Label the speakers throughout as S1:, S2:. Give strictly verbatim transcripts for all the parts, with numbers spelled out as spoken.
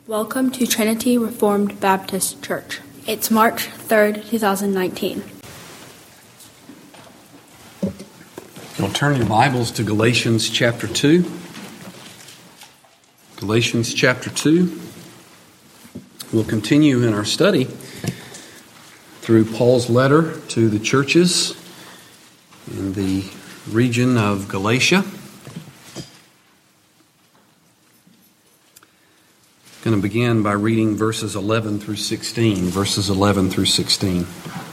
S1: Welcome to Trinity Reformed Baptist Church. It's March third, twenty nineteen.
S2: You'll turn your Bibles to Galatians chapter two. Galatians chapter two. We'll continue in our study through Paul's letter to the churches in the region of Galatia. I'm going to begin by reading verses eleven through sixteen. Verses eleven through sixteen.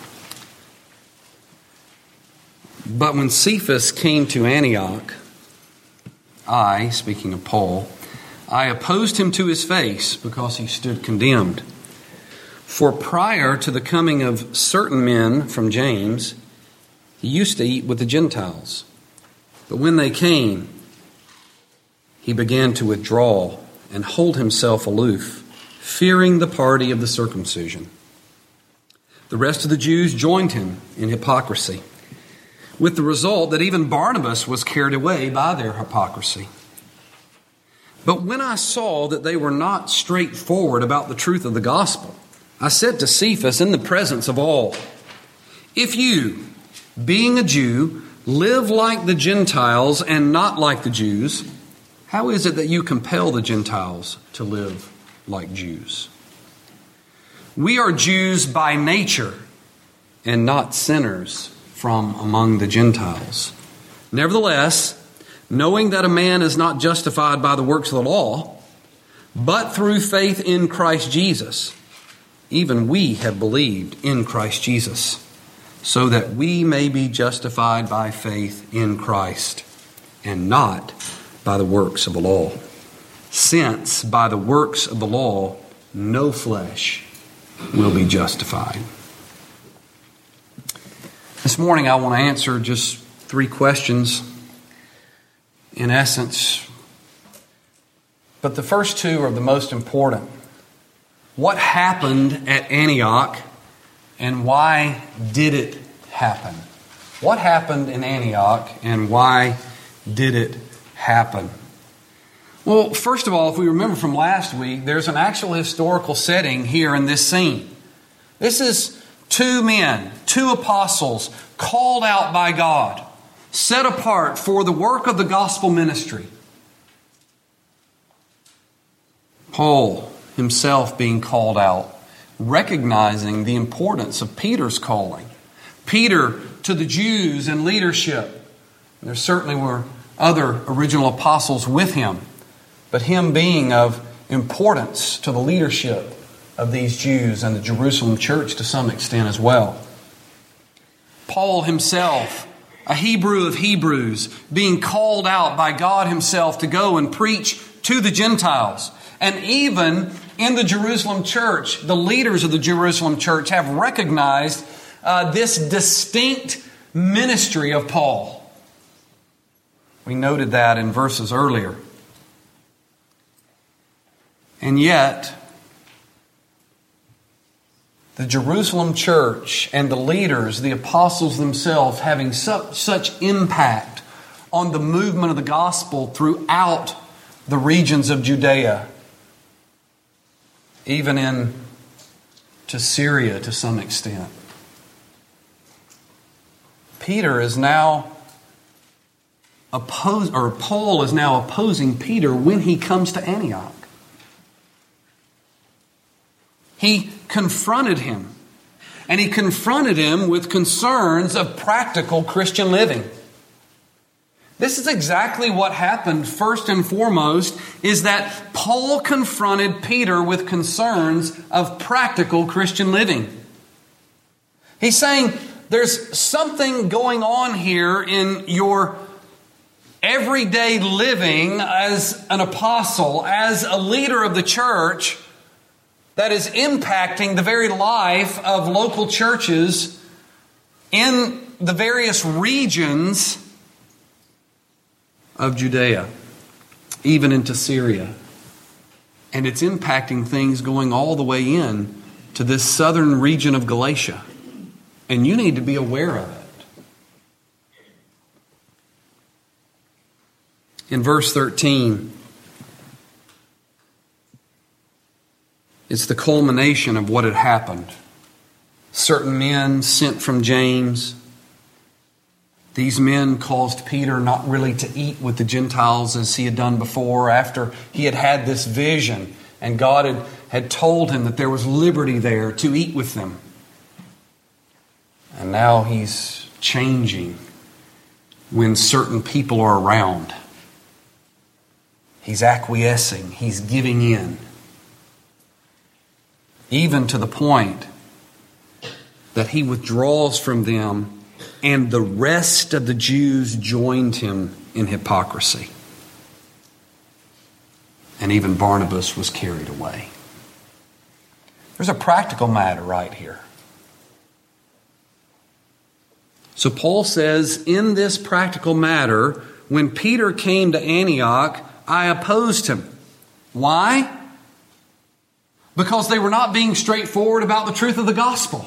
S2: But when Cephas came to Antioch, I, speaking of Paul, I opposed him to his face because he stood condemned. For prior to the coming of certain men from James, he used to eat with the Gentiles. But when they came, he began to withdraw and hold himself aloof, fearing the party of the circumcision. The rest of the Jews joined him in hypocrisy, with the result that even Barnabas was carried away by their hypocrisy. But when I saw that they were not straightforward about the truth of the gospel, I said to Cephas in the presence of all, "If you, being a Jew, live like the Gentiles and not like the Jews, how is it that you compel the Gentiles to live like Jews? We are Jews by nature and not sinners from among the Gentiles. Nevertheless, knowing that a man is not justified by the works of the law, but through faith in Christ Jesus, even we have believed in Christ Jesus, so that we may be justified by faith in Christ and not by the works of the law. Since by the works of the law, no flesh will be justified." This morning I want to answer just three questions in essence. But the first two are the most important. What happened at Antioch and why did it happen? What happened in Antioch and why did it happen? Well, first of all, if we remember from last week, there's an actual historical setting here in this scene. This is two men, two apostles, called out by God, set apart for the work of the gospel ministry. Paul himself being called out, recognizing the importance of Peter's calling. Peter to the Jews in leadership. There certainly were other original apostles with him, but him being of importance to the leadership of these Jews and the Jerusalem church to some extent as well. Paul himself, a Hebrew of Hebrews, being called out by God himself to go and preach to the Gentiles. And even in the Jerusalem church, the leaders of the Jerusalem church have recognized uh, this distinct ministry of Paul. We noted that in verses earlier. And yet, the Jerusalem church and the leaders, the apostles themselves, having such, such impact on the movement of the gospel throughout the regions of Judea, even in to Syria to some extent. Peter is now oppose, or Paul is now opposing Peter when he comes to Antioch. He confronted him, and he confronted him with concerns of practical Christian living. This is exactly what happened first and foremost, is that Paul confronted Peter with concerns of practical Christian living. He's saying there's something going on here in your everyday living as an apostle, as a leader of the church, that is impacting the very life of local churches in the various regions of Judea, even into Syria. And it's impacting things going all the way in to this southern region of Galatia. And you need to be aware of it. In verse thirteen, It's the culmination of what had happened. Certain men sent from James. These men caused Peter not really to eat with the Gentiles as he had done before, after he had had this vision and God had, had told him that there was liberty there to eat with them. And now he's changing when certain people are around. He's acquiescing. He's giving in. Even to the point that he withdraws from them, and the rest of the Jews joined him in hypocrisy. And even Barnabas was carried away. There's a practical matter right here. So Paul says, in this practical matter, when Peter came to Antioch, I opposed him. Why? Because they were not being straightforward about the truth of the gospel.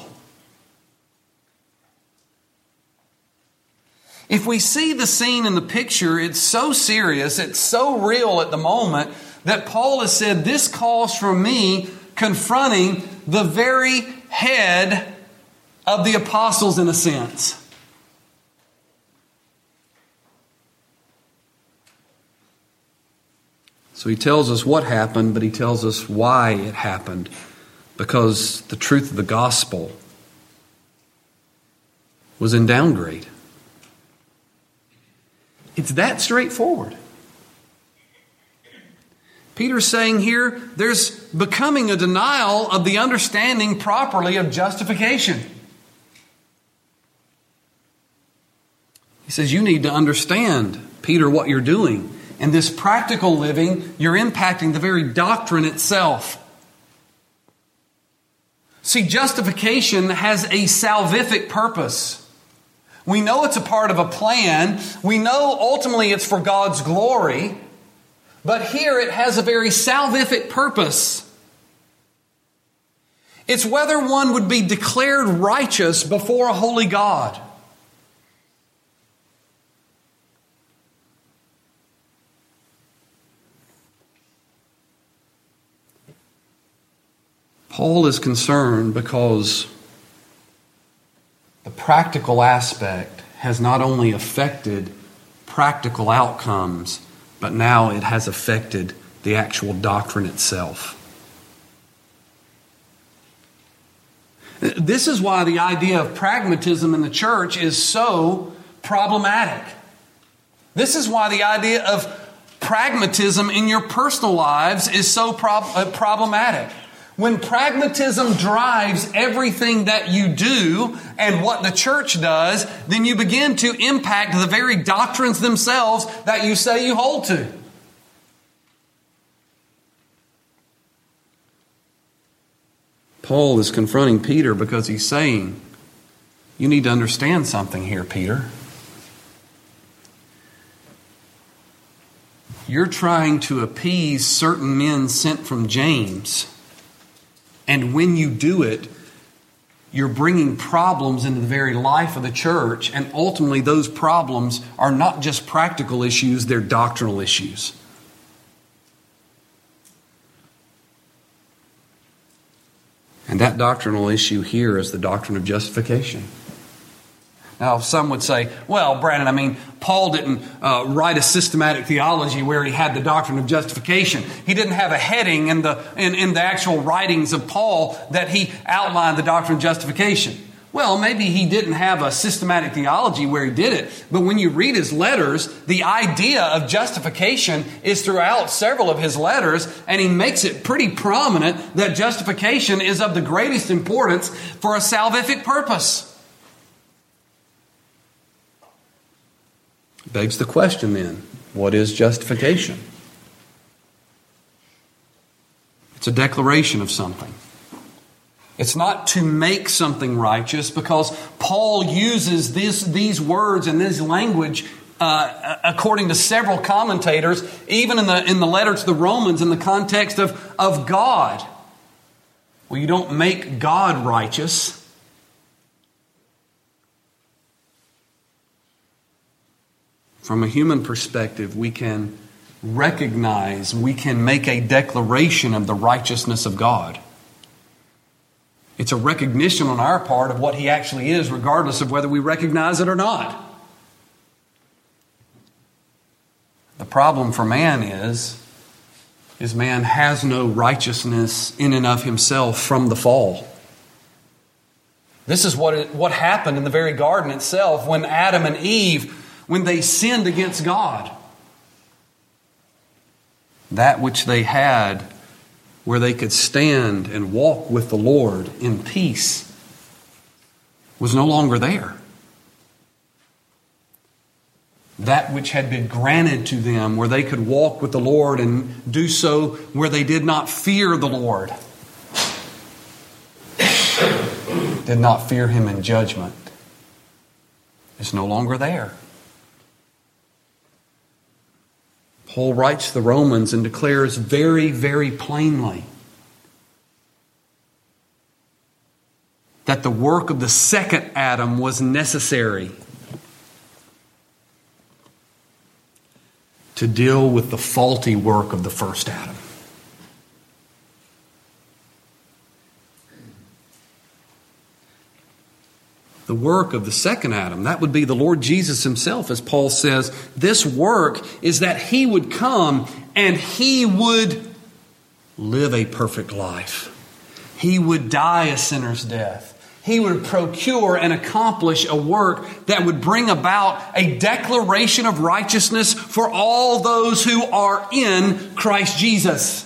S2: If we see the scene in the picture, it's so serious, it's so real at the moment, that Paul has said, this calls for me confronting the very head of the apostles in a sense. So he tells us what happened, but he tells us why it happened. Because the truth of the gospel was in downgrade. It's that straightforward. Peter's saying here, there's becoming a denial of the understanding properly of justification. He says, you need to understand, Peter, what you're doing. In this practical living, you're impacting the very doctrine itself. See, justification has a salvific purpose. We know it's a part of a plan. We know ultimately it's for God's glory. But here it has a very salvific purpose. It's whether one would be declared righteous before a holy God. Paul is concerned because the practical aspect has not only affected practical outcomes, but now it has affected the actual doctrine itself. This is why the idea of pragmatism in the church is so problematic. This is why the idea of pragmatism in your personal lives is so prob- uh, problematic. When pragmatism drives everything that you do and what the church does, then you begin to impact the very doctrines themselves that you say you hold to. Paul is confronting Peter because he's saying, you need to understand something here, Peter. You're trying to appease certain men sent from James. And when you do it, you're bringing problems into the very life of the church. And ultimately, those problems are not just practical issues, they're doctrinal issues. And that doctrinal issue here is the doctrine of justification. Now, some would say, well, Brandon, I mean, Paul didn't uh, write a systematic theology where he had the doctrine of justification. He didn't have a heading in the in, in the actual writings of Paul that he outlined the doctrine of justification. Well, maybe he didn't have a systematic theology where he did it, but when you read his letters, the idea of justification is throughout several of his letters, and he makes it pretty prominent that justification is of the greatest importance for a salvific purpose. Begs the question then, what is justification? It's a declaration of something. It's not to make something righteous, because Paul uses this, these words and this language uh, according to several commentators, even in the in the letter to the Romans, in the context of, of God. Well, you don't make God righteous. From a human perspective, we can recognize, we can make a declaration of the righteousness of God. It's a recognition on our part of what He actually is, regardless of whether we recognize it or not. The problem for man is, is man has no righteousness in and of himself from the fall. This is what it, what happened in the very garden itself when Adam and Eve, when they sinned against God. That which they had, where they could stand and walk with the Lord in peace, was no longer there. That which had been granted to them, where they could walk with the Lord and do so where they did not fear the Lord, did not fear Him in judgment, is no longer there. Paul writes to the Romans and declares very, very plainly that the work of the second Adam was necessary to deal with the faulty work of the first Adam. The work of the second Adam, that would be the Lord Jesus Himself, as Paul says. This work is that He would come and He would live a perfect life. He would die a sinner's death. He would procure and accomplish a work that would bring about a declaration of righteousness for all those who are in Christ Jesus.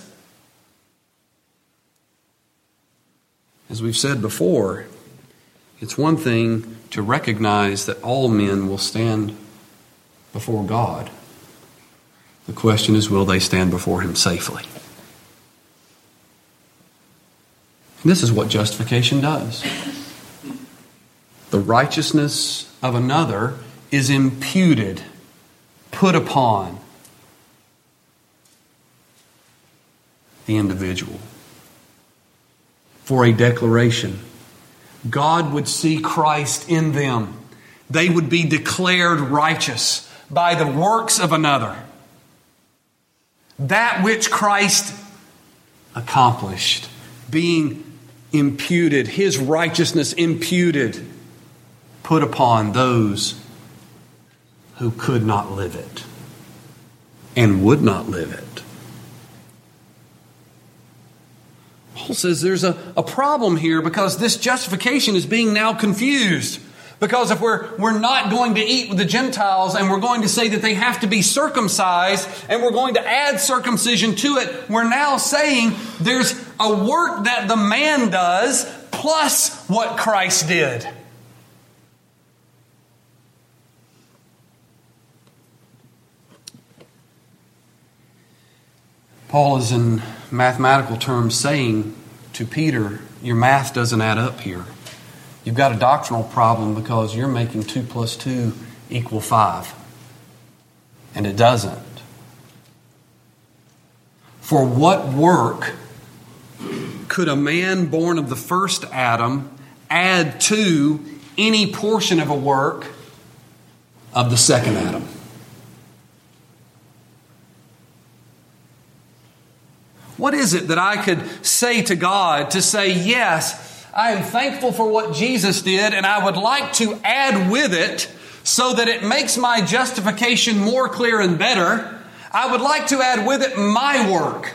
S2: As we've said before, it's one thing to recognize that all men will stand before God. The question is, will they stand before Him safely? And this is what justification does. The righteousness of another is imputed, put upon the individual for a declaration. God would see Christ in them. They would be declared righteous by the works of another. That which Christ accomplished, being imputed, His righteousness imputed, put upon those who could not live it and would not live it. Paul says there's a, a problem here because this justification is being now confused. Because if we're, we're not going to eat with the Gentiles and we're going to say that they have to be circumcised and we're going to add circumcision to it, we're now saying there's a work that the man does plus what Christ did. Paul is in mathematical terms saying to Peter, your math doesn't add up here. You've got a doctrinal problem because you're making two plus two equal five. And it doesn't. For what work could a man born of the first Adam add to any portion of a work of the second Adam? What is it that I could say to God to say, yes, I am thankful for what Jesus did, and I would like to add with it so that it makes my justification more clear and better. I would like to add with it my work.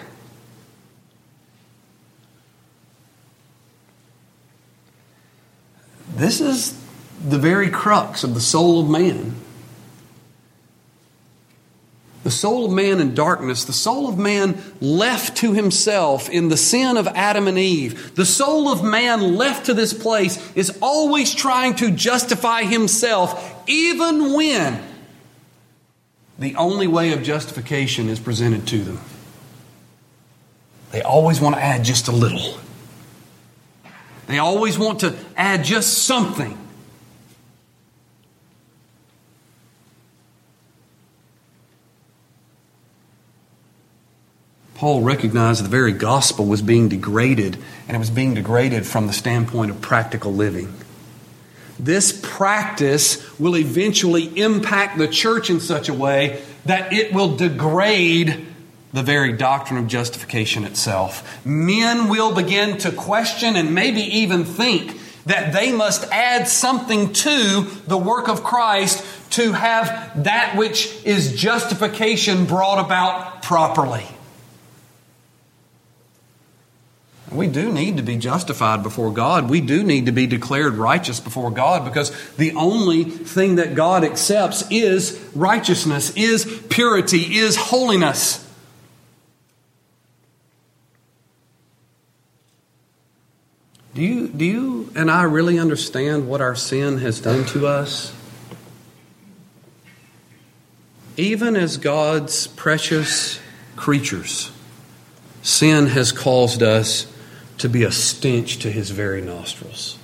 S2: This is the very crux of the soul of man. The soul of man in darkness, the soul of man left to himself in the sin of Adam and Eve, the soul of man left to this place is always trying to justify himself, even when the only way of justification is presented to them. They always want to add just a little. They always want to add just something. Paul recognized the very gospel was being degraded, and it was being degraded from the standpoint of practical living. This practice will eventually impact the church in such a way that it will degrade the very doctrine of justification itself. Men will begin to question and maybe even think that they must add something to the work of Christ to have that which is justification brought about properly. We do need to be justified before God. We do need to be declared righteous before God, because the only thing that God accepts is righteousness, is purity, is holiness. Do you, do you and I really understand what our sin has done to us? Even as God's precious creatures, sin has caused us to be a stench to His very nostrils.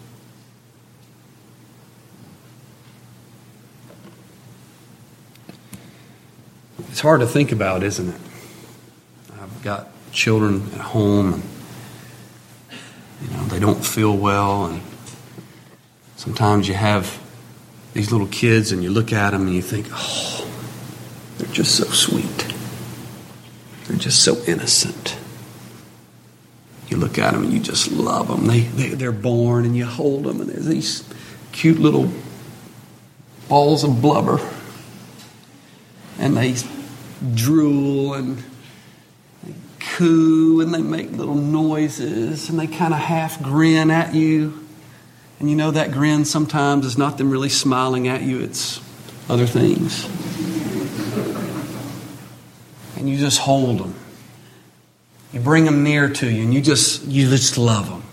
S2: It's hard to think about, isn't it? I've got children at home, and you know, they don't feel well, and sometimes you have these little kids and you look at them and you think, oh, they're just so sweet. They're just so innocent. You look at them and you just love them. They, they, they're born and you hold them and they're these cute little balls of blubber. And they drool and they coo and they make little noises and they kind of half grin at you. And you know that grin sometimes is not them really smiling at you. It's other things. And you just hold them. You bring them near to you and you just, you just love them.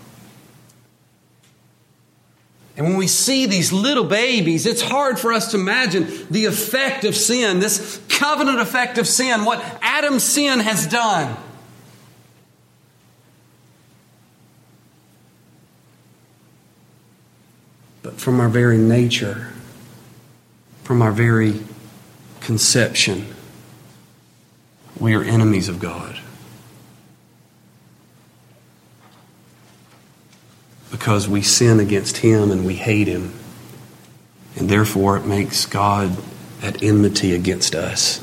S2: And when we see these little babies, it's hard for us to imagine the effect of sin, this covenant effect of sin, what Adam's sin has done. But from our very nature, from our very conception, we are enemies of God. Because we sin against Him and we hate Him. And therefore it makes God at enmity against us.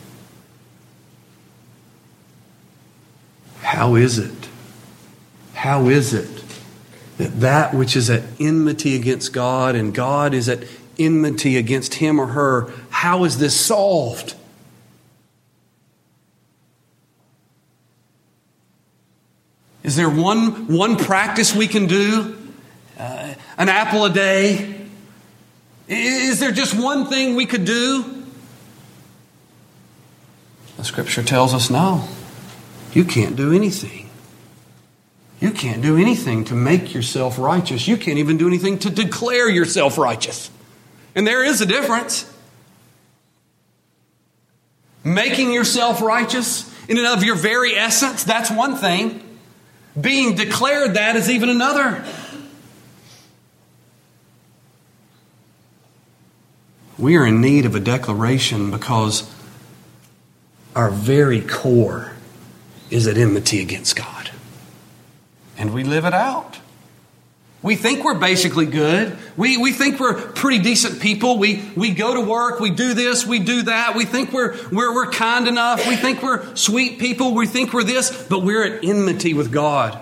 S2: How is it? How is it that that which is at enmity against God and God is at enmity against him or her, how is this solved? Is there one, one practice we can do? Uh, an apple a day? Is there just one thing we could do? The Scripture tells us no. You can't do anything. You can't do anything to make yourself righteous. You can't even do anything to declare yourself righteous. And there is a difference. Making yourself righteous in and of your very essence, that's one thing. Being declared that is even another. We are in need of a declaration because our very core is at enmity against God. And we live it out. We think we're basically good. We we think we're pretty decent people. We we go to work, we do this, we do that. We think we're we're we're kind enough. We think we're sweet people. We think we're this, but we're at enmity with God.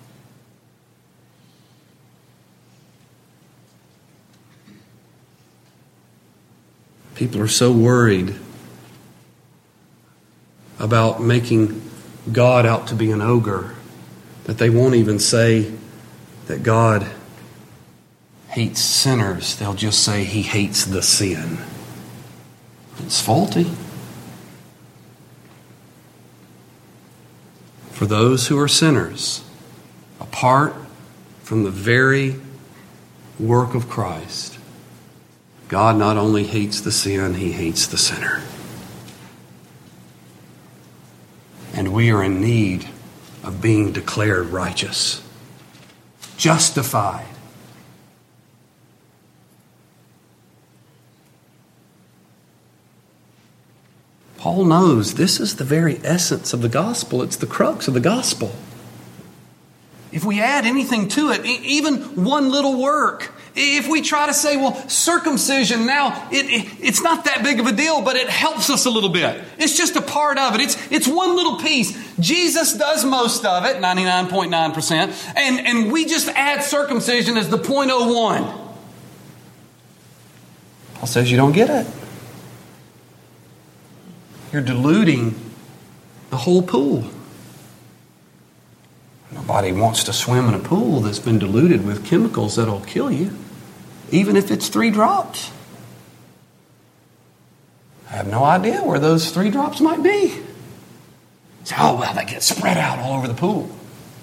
S2: People are so worried about making God out to be an ogre that they won't even say that God hates sinners. They'll just say He hates the sin. It's faulty. For those who are sinners, apart from the very work of Christ, God not only hates the sin, He hates the sinner. And we are in need of being declared righteous, justified. Paul knows this is the very essence of the gospel. It's the crux of the gospel. If we add anything to it, even one little work, If we try to say, well, circumcision now, it, it, it's not that big of a deal, but it helps us a little bit. It's just a part of it. It's, it's one little piece. Jesus does most of it, ninety-nine point nine percent, and, and we just add circumcision as the zero point zero one. Paul says you don't get it. You're diluting the whole pool. Nobody wants to swim in a pool that's been diluted with chemicals that'll kill you, even if it's three drops. I have no idea where those three drops might be. Say, oh, well, they get spread out all over the pool.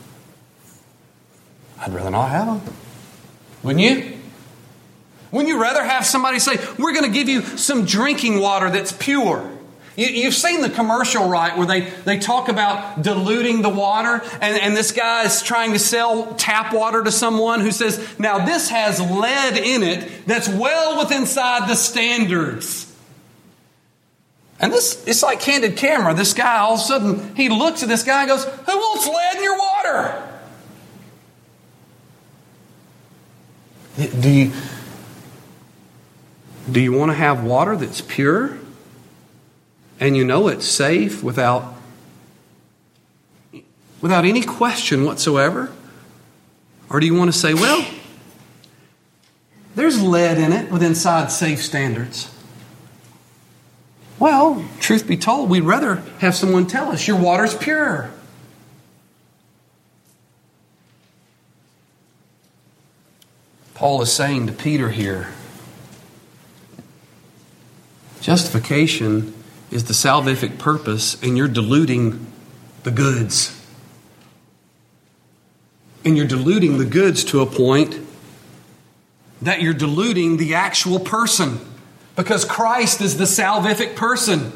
S2: I'd rather not have them. Wouldn't you? Wouldn't you rather have somebody say, we're going to give you some drinking water that's pure? You've seen the commercial, right, where they, they talk about diluting the water, and, and this guy is trying to sell tap water to someone who says, now this has lead in it that's well within inside the standards. And this, it's like candid camera. This guy, all of a sudden, he looks at this guy and goes, who wants lead in your water? Do you, do you want to have water that's pure? And you know it's safe without, without any question whatsoever? Or do you want to say, well, there's lead in it with inside safe standards? Well, truth be told, we'd rather have someone tell us your water's pure. Paul is saying to Peter here, justification is the salvific purpose, and you're diluting the goods. And you're diluting the goods to a point that you're diluting the actual person, because Christ is the salvific person.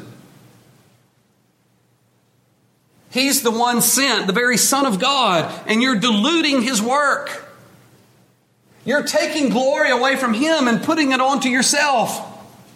S2: He's the one sent, the very Son of God, and you're diluting His work. You're taking glory away from Him and putting it onto yourself.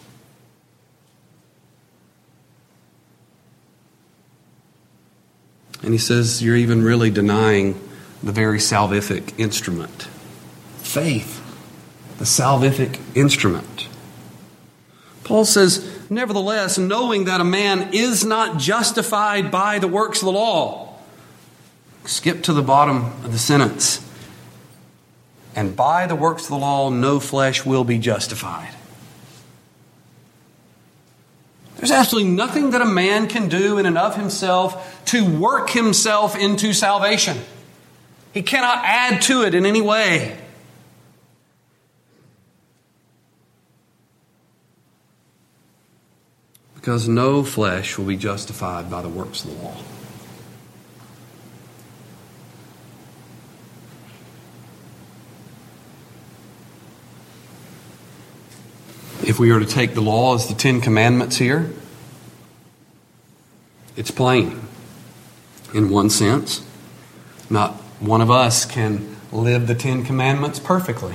S2: And he says you're even really denying the very salvific instrument. Faith, the salvific instrument. Paul says, nevertheless, knowing that a man is not justified by the works of the law. Skip to the bottom of the sentence. And by the works of the law, no flesh will be justified. There's absolutely nothing that a man can do in and of himself to work himself into salvation. He cannot add to it in any way. Because no flesh will be justified by the works of the law. If we are to take the law as the Ten Commandments here, it's plain. In one sense, not one of us can live the Ten Commandments perfectly.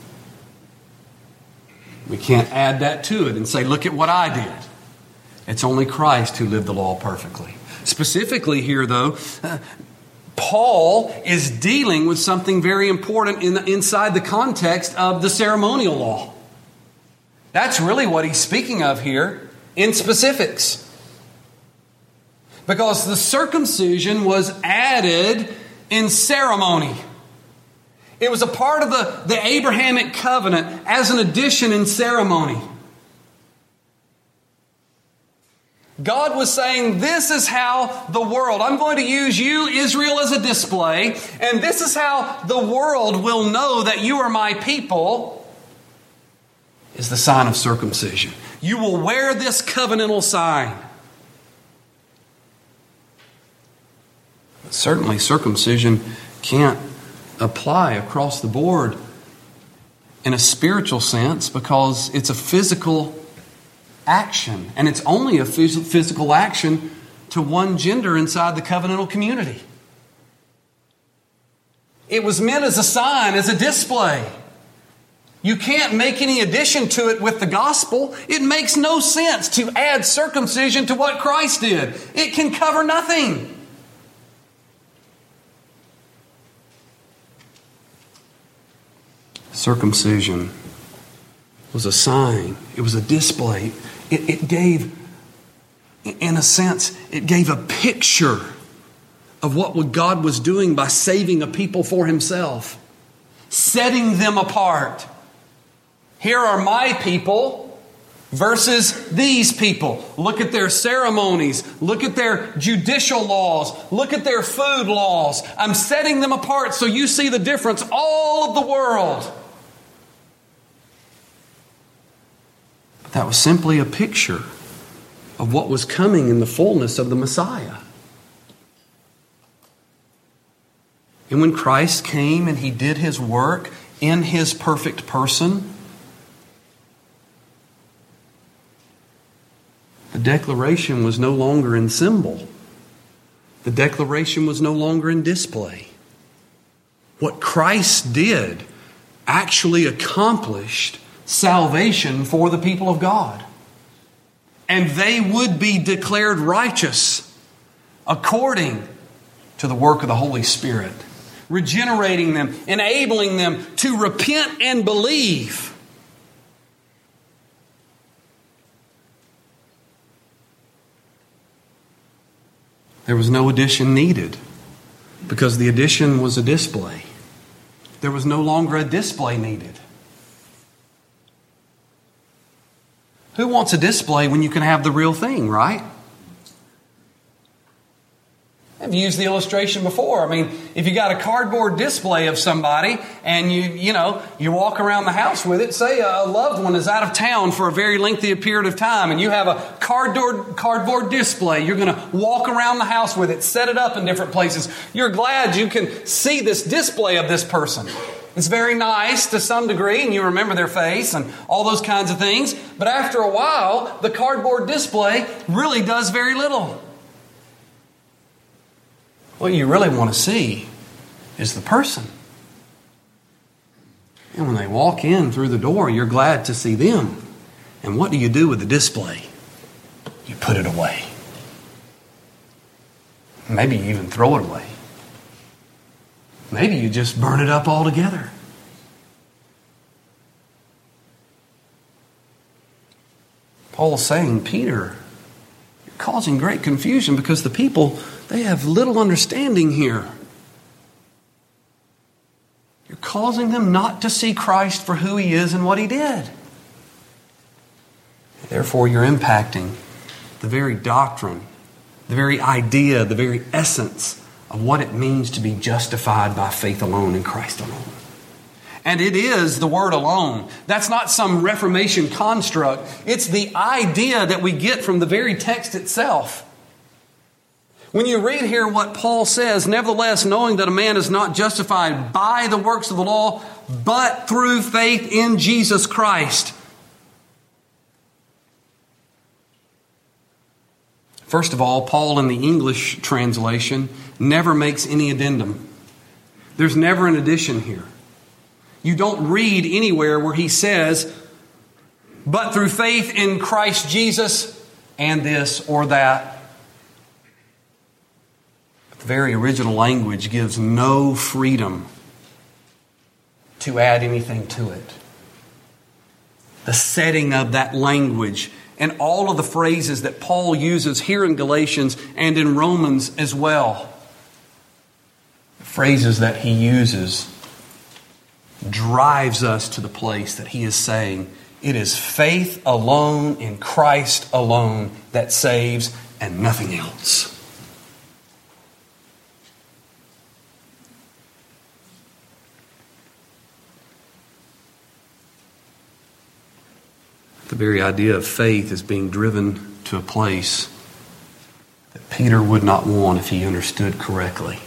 S2: We can't add that to it and say, look at what I did. It's only Christ who lived the law perfectly. Specifically here, though, uh, Paul is dealing with something very important in the, inside the context of the ceremonial law. That's really what he's speaking of here in specifics. Because the circumcision was added in ceremony. It was a part of the, the Abrahamic covenant as an addition in ceremony. God was saying, this is how the world, I'm going to use you, Israel, as a display, and this is how the world will know that you are my people, is the sign of circumcision. You will wear this covenantal sign. But certainly circumcision can't apply across the board in a spiritual sense because it's a physical action. And it's only a phys- physical action to one gender inside the covenantal community. It was meant as a sign, as a display. You can't make any addition to it with the gospel. It makes no sense to add circumcision to what Christ did. It can cover nothing. Circumcision was a sign. It was a display. It, it gave, in a sense, it gave a picture of what God was doing by saving a people for Himself, setting them apart. Here are my people versus these people. Look at their ceremonies. Look at their judicial laws. Look at their food laws. I'm setting them apart so you see the difference, all of the world. But that was simply a picture of what was coming in the fullness of the Messiah. And when Christ came and He did His work in His perfect person, the declaration was no longer in symbol. The declaration was no longer in display. What Christ did actually accomplished salvation for the people of God. And they would be declared righteous according to the work of the Holy Spirit, regenerating them, enabling them to repent and believe. There was no addition needed because the addition was a display. There was no longer a display needed. Who wants a display when you can have the real thing, right? I've used the illustration before. I mean, if you got a cardboard display of somebody and you, you know, you walk around the house with it, say a loved one is out of town for a very lengthy period of time and you have a cardboard, cardboard display. You're going to walk around the house with it, set it up in different places. You're glad you can see this display of this person. It's very nice to some degree and you remember their face and all those kinds of things. But after a while, the cardboard display really does very little. What you really want to see is the person. And when they walk in through the door, you're glad to see them. And what do you do with the display? You put it away. Maybe you even throw it away. Maybe you just burn it up altogether. Paul's saying, Peter, you're causing great confusion because the people, they have little understanding here. You're causing them not to see Christ for who He is and what He did. Therefore, you're impacting the very doctrine, the very idea, the very essence of what it means to be justified by faith alone in Christ alone. And it is the word alone. That's not some Reformation construct. It's the idea that we get from the very text itself. When you read here what Paul says, nevertheless, knowing that a man is not justified by the works of the law, but through faith in Jesus Christ. First of all, Paul in the English translation never makes any addendum. There's never an addition here. You don't read anywhere where he says, but through faith in Christ Jesus and this or that. The very original language gives no freedom to add anything to it. The setting of that language and all of the phrases that Paul uses here in Galatians and in Romans as well. The phrases that he uses drives us to the place that he is saying it is faith alone in Christ alone that saves and nothing else. The very idea of faith is being driven to a place that Peter would not want if he understood correctly.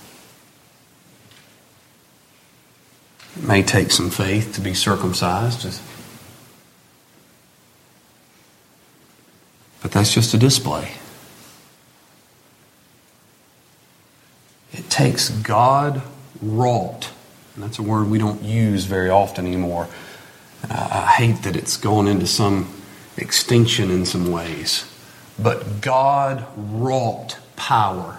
S2: It may take some faith to be circumcised, but that's just a display. It takes God-wrought, and that's a word we don't use very often anymore. I hate that it's going into some extinction in some ways. But God-wrought power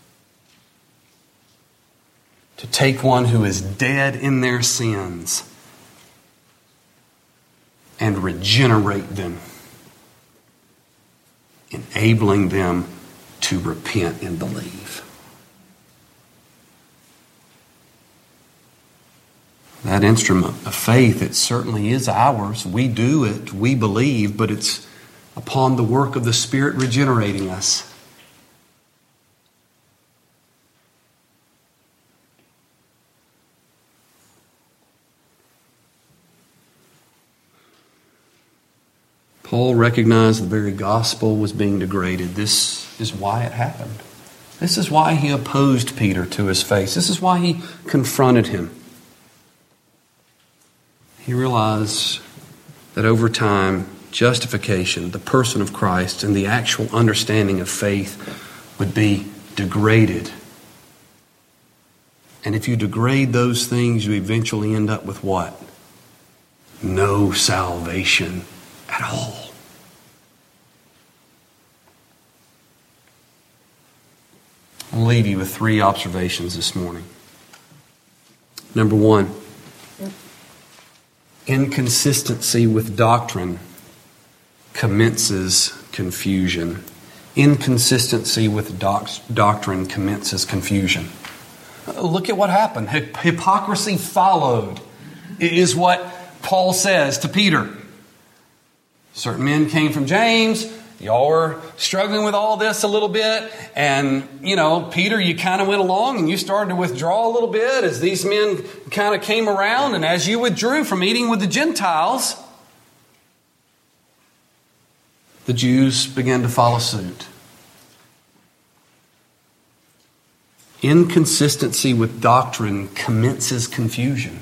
S2: to take one who is dead in their sins and regenerate them, enabling them to repent and believe. That instrument of faith, it certainly is ours. We do it, we believe, but it's upon the work of the Spirit regenerating us. Paul recognized the very gospel was being degraded. This is why it happened. This is why he opposed Peter to his face. This is why he confronted him. He realized that over time, justification, the person of Christ, and the actual understanding of faith would be degraded. And if you degrade those things, you eventually end up with what? No salvation at all. I'll leave you with three observations this morning. Number one, inconsistency with doctrine commences confusion. Inconsistency with doc- doctrine commences confusion. Look at what happened. Hi- hypocrisy followed. It is what Paul says to Peter. Certain men came from James. Y'all were struggling with all this a little bit. And, you know, Peter, you kind of went along and you started to withdraw a little bit as these men kind of came around. And as you withdrew from eating with the Gentiles, the Jews began to follow suit. Inconsistency with doctrine commences confusion.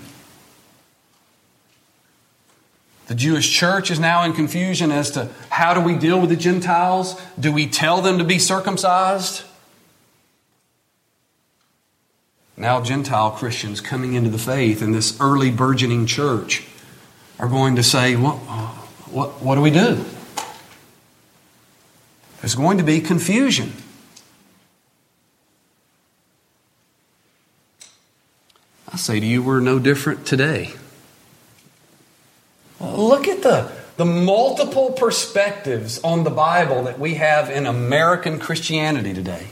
S2: The Jewish church is now in confusion as to how do we deal with the Gentiles? Do we tell them to be circumcised? Now Gentile Christians coming into the faith in this early burgeoning church are going to say, what, what, what do we do? There's going to be confusion. I say to you, we're no different today. Look at the, the multiple perspectives on the Bible that we have in American Christianity today.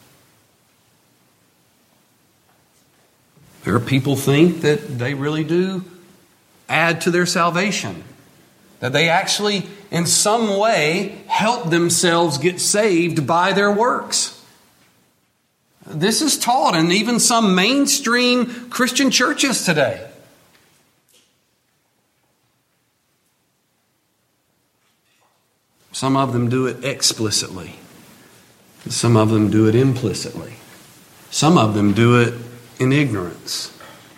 S2: There are people who think that they really do add to their salvation. That they actually, in some way, help themselves get saved by their works. This is taught in even some mainstream Christian churches today. Some of them do it explicitly. Some of them do it implicitly. Some of them do it in ignorance.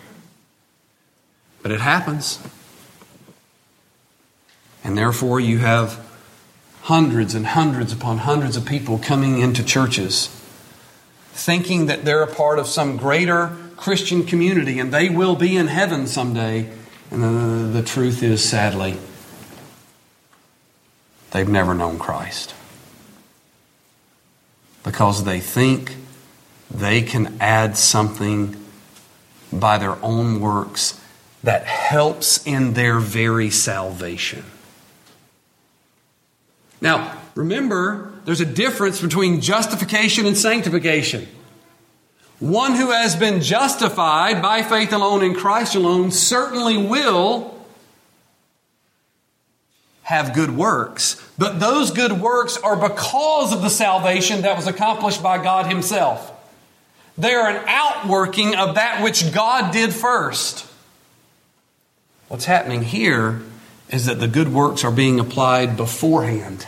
S2: But it happens. And therefore you have hundreds and hundreds upon hundreds of people coming into churches thinking that they're a part of some greater Christian community and they will be in heaven someday. And the, the truth is, sadly, they've never known Christ. Because they think they can add something by their own works that helps in their very salvation. Now, remember, there's a difference between justification and sanctification. One who has been justified by faith alone in Christ alone certainly will have good works, but those good works are because of the salvation that was accomplished by God Himself. They are an outworking of that which God did first. What's happening here is that the good works are being applied beforehand.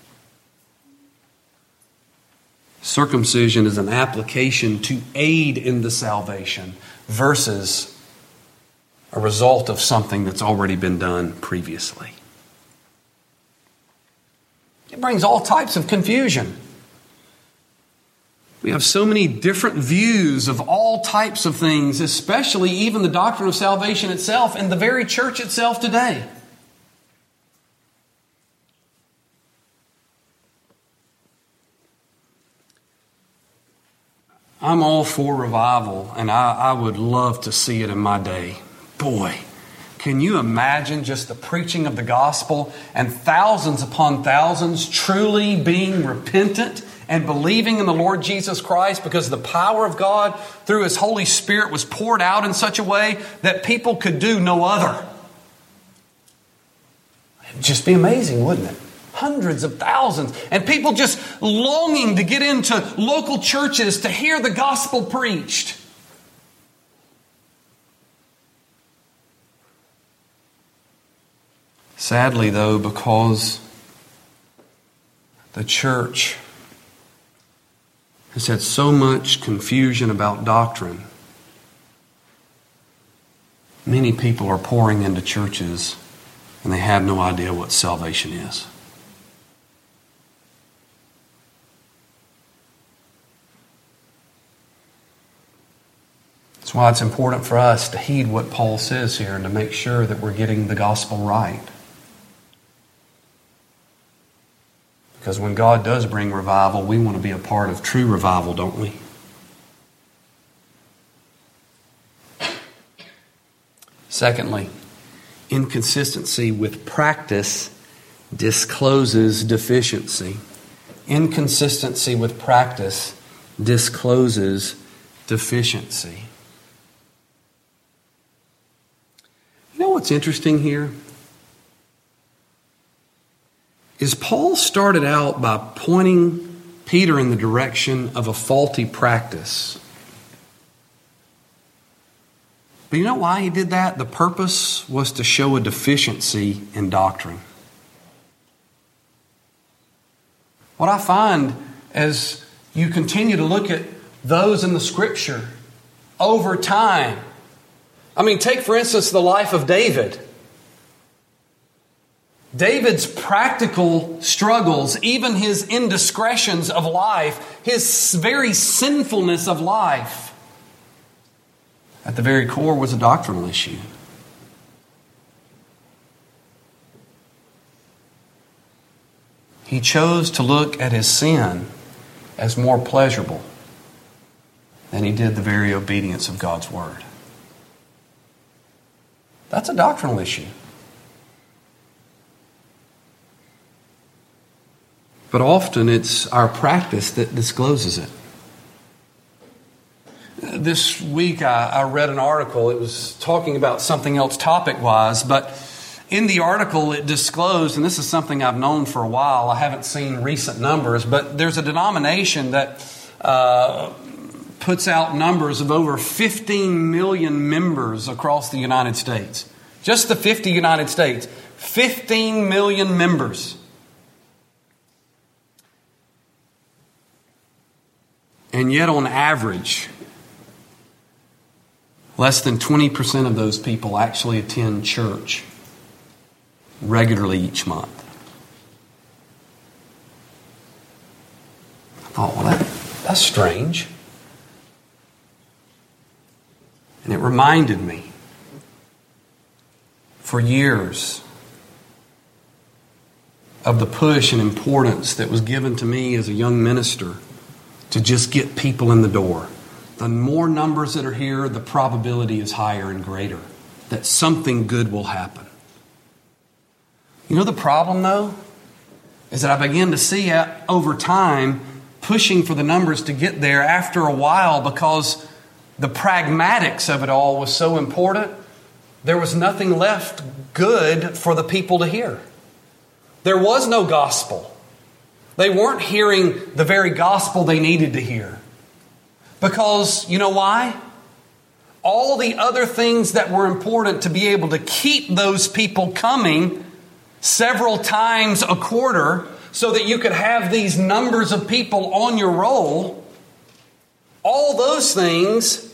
S2: Circumcision is an application to aid in the salvation versus a result of something that's already been done previously. It brings all types of confusion. We have so many different views of all types of things, especially even the doctrine of salvation itself in the very church itself today. I'm all for revival, and I, I would love to see it in my day. Boy, Can you imagine just the preaching of the gospel and thousands upon thousands truly being repentant and believing in the Lord Jesus Christ because the power of God through His Holy Spirit was poured out in such a way that people could do no other? It'd just be amazing, wouldn't it? Hundreds of thousands. And people just longing to get into local churches to hear the gospel preached. Sadly, though, because the church has had so much confusion about doctrine, many people are pouring into churches and they have no idea what salvation is. That's why it's important for us to heed what Paul says here and to make sure that we're getting the gospel right. Because when God does bring revival, we want to be a part of true revival, don't we? Secondly, inconsistency with practice discloses deficiency. Inconsistency with practice discloses deficiency. You know what's interesting here? Is Paul started out by pointing Peter in the direction of a faulty practice. But you know why he did that? The purpose was to show a deficiency in doctrine. What I find as you continue to look at those in the Scripture over time, I mean, take for instance the life of David. David's practical struggles, even his indiscretions of life, his very sinfulness of life, at the very core was a doctrinal issue. He chose to look at his sin as more pleasurable than he did the very obedience of God's Word. That's a doctrinal issue. But often it's our practice that discloses it. This week I, I read an article. It was talking about something else topic-wise, but in the article it disclosed, and this is something I've known for a while, I haven't seen recent numbers, but there's a denomination that uh, puts out numbers of over fifteen million members across the United States. Just the fifty United States. fifteen million members. And yet, on average, less than twenty percent of those people actually attend church regularly each month. I thought, well, that, that's strange. And it reminded me, for years, of the push and importance that was given to me as a young minister to just get people in the door. The more numbers that are here, the probability is higher and greater that something good will happen. You know the problem, though, is that I begin to see over time pushing for the numbers to get there after a while because the pragmatics of it all was so important. There was nothing left good for the people to hear. There was no gospel. They weren't hearing the very gospel they needed to hear. Because, you know why? All the other things that were important to be able to keep those people coming several times a quarter so that you could have these numbers of people on your roll, all those things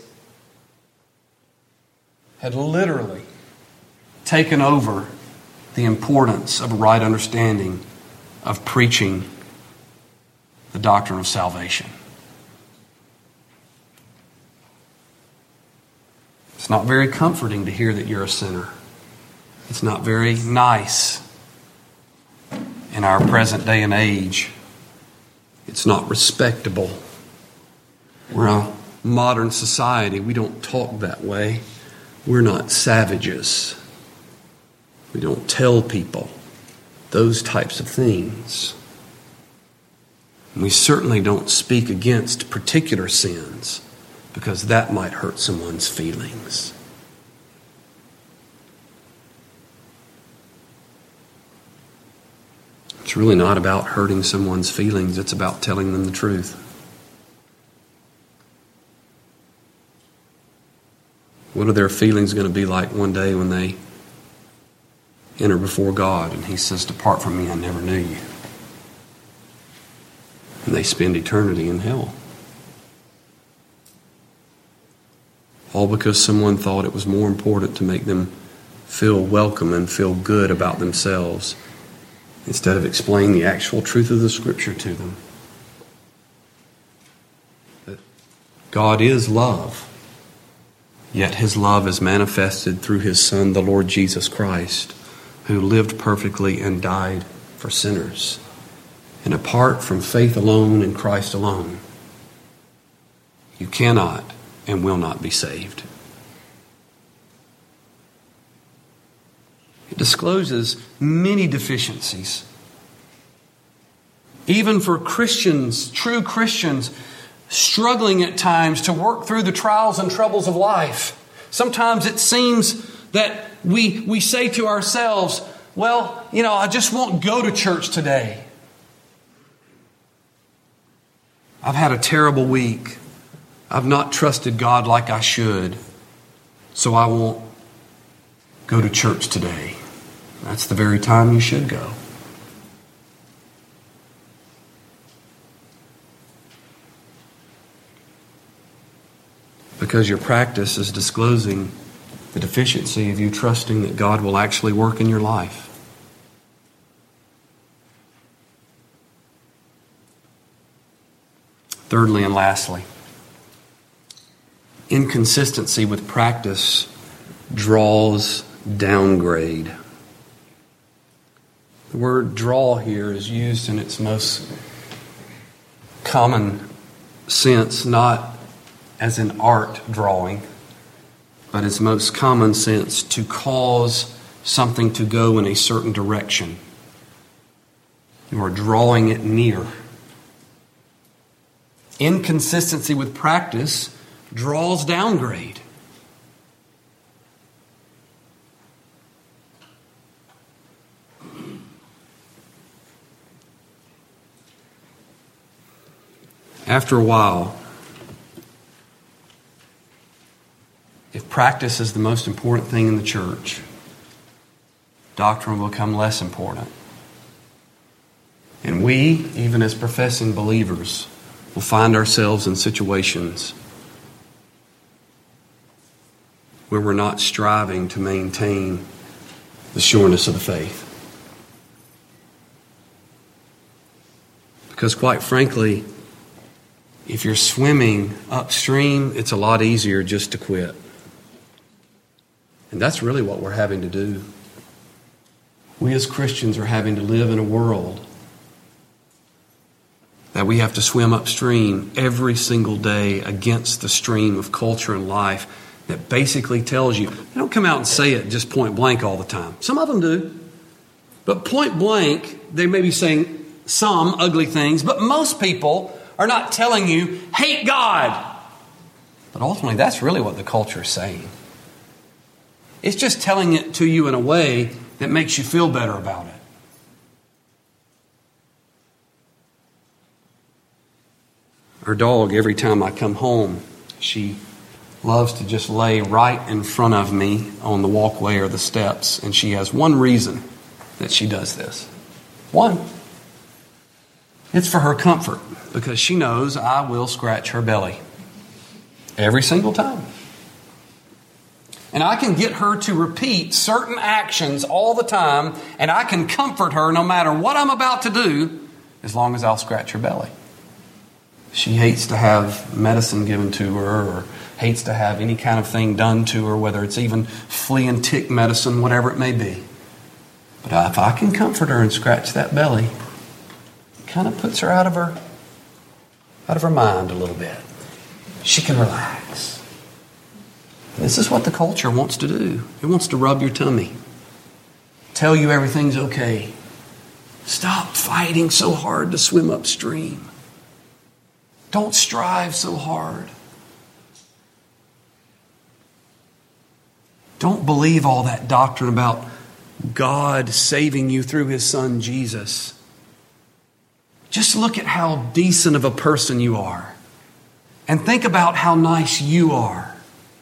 S2: had literally taken over the importance of a right understanding of preaching the doctrine of salvation. It's not very comforting to hear that you're a sinner. It's not very nice in our present day and age. It's not respectable. We're a modern society. We don't talk that way. We're not savages. We don't tell people those types of things. And we certainly don't speak against particular sins because that might hurt someone's feelings. It's really not about hurting someone's feelings. It's about telling them the truth. What are their feelings going to be like one day when they enter before God and He says, "Depart from me, I never knew you." And they spend eternity in hell. All because someone thought it was more important to make them feel welcome and feel good about themselves instead of explaining the actual truth of the Scripture to them. That God is love, yet His love is manifested through His Son, the Lord Jesus Christ, who lived perfectly and died for sinners. And apart from faith alone in Christ alone, you cannot and will not be saved. It discloses many deficiencies. Even for Christians, true Christians, struggling at times to work through the trials and troubles of life. Sometimes it seems that we, we say to ourselves, well, you know, I just won't go to church today. I've had a terrible week. I've not trusted God like I should, so I won't go to church today. That's the very time you should go. Because your practice is disclosing the deficiency of you trusting that God will actually work in your life. Thirdly and lastly, inconsistency with practice draws downgrade. The word draw here is used in its most common sense, not as an art drawing, but its most common sense, to cause something to go in a certain direction. You are drawing it near. Inconsistency with practice draws downgrade. After a while, if practice is the most important thing in the church, doctrine will become less important. And we, even as professing believers, will find ourselves in situations where we're not striving to maintain the sureness of the faith. Because quite frankly, if you're swimming upstream, it's a lot easier just to quit. And that's really what we're having to do. We as Christians are having to live in a world that we have to swim upstream every single day against the stream of culture and life that basically tells you, they don't come out and say it just point blank all the time. Some of them do. But point blank, they may be saying some ugly things, but most people are not telling you, hate God. But ultimately, that's really what the culture is saying. It's just telling it to you in a way that makes you feel better about it. Our dog, every time I come home, she loves to just lay right in front of me on the walkway or the steps, and she has one reason that she does this. One. It's for her comfort, because she knows I will scratch her belly every single time. And I can get her to repeat certain actions all the time, and I can comfort her no matter what I'm about to do, as long as I'll scratch her belly. She hates to have medicine given to her, or hates to have any kind of thing done to her, whether it's even flea and tick medicine, whatever it may be. But if I can comfort her and scratch that belly, it kind of puts her out of her, out of her mind a little bit. She can relax. This is what the culture wants to do. It wants to rub your tummy. tell you everything's okay. Stop fighting so hard to swim upstream. Don't strive so hard. Don't believe all that doctrine about God saving you through His Son Jesus. Just look at how decent of a person you are. And think about how nice you are.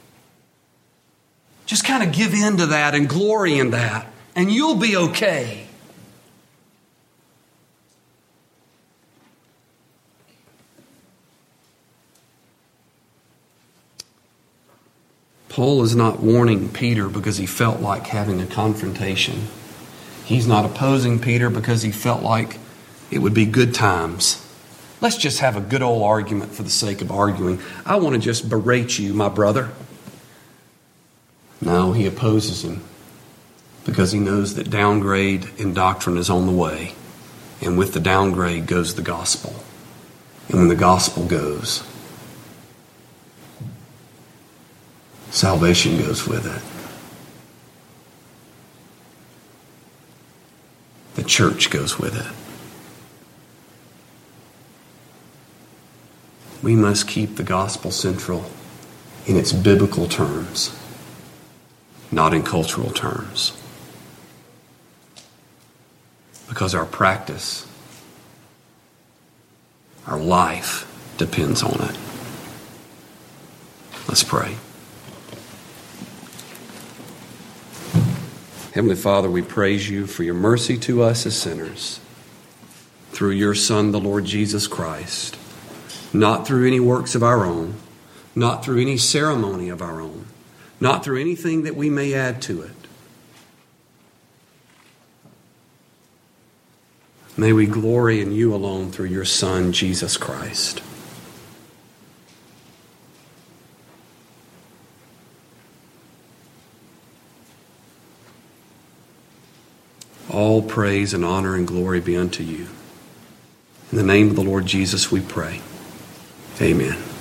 S2: Just kind of give in to that and glory in that, and you'll be okay. Paul is not warning Peter because he felt like having a confrontation. He's not opposing Peter because he felt like it would be good times. Let's just have a good old argument for the sake of arguing. I want to just berate you, my brother. No, he opposes him because he knows that downgrade in doctrine is on the way. And with the downgrade goes the gospel. And when the gospel goes, salvation goes with it. The church goes with it. We must keep the gospel central in its biblical terms, not in cultural terms. Because our practice, our life depends on it. Let's pray. Heavenly Father, we praise you for your mercy to us as sinners through your Son, the Lord Jesus Christ. Not through any works of our own, not through any ceremony of our own, not through anything that we may add to it. May we glory in you alone through your Son, Jesus Christ. All praise and honor and glory be unto you. In the name of the Lord Jesus we pray. Amen.